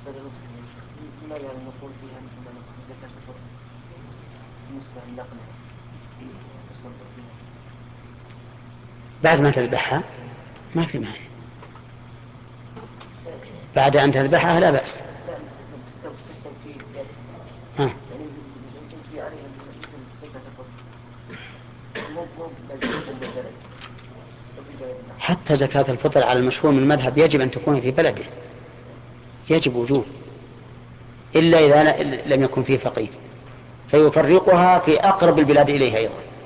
لماذا نقول فيها مثل ما نقول في زكاة الفطر بالنسبة لنقلها تصدق بها بعد ما تذبحها ما في مانع، بعد أن تذبحها لا بأس. لا في التوكيد ها. يعني يجري عليها مثل زكاة الفطر مو لازم بالبلد وفي بلدنا. حتى زكاة الفطر على المشهور من المذهب يجب أن تكون في بلده، يجب وجوب، إلا إذا لم يكن فيه فقير، فيفرقها في أقرب البلاد إليه أيضا.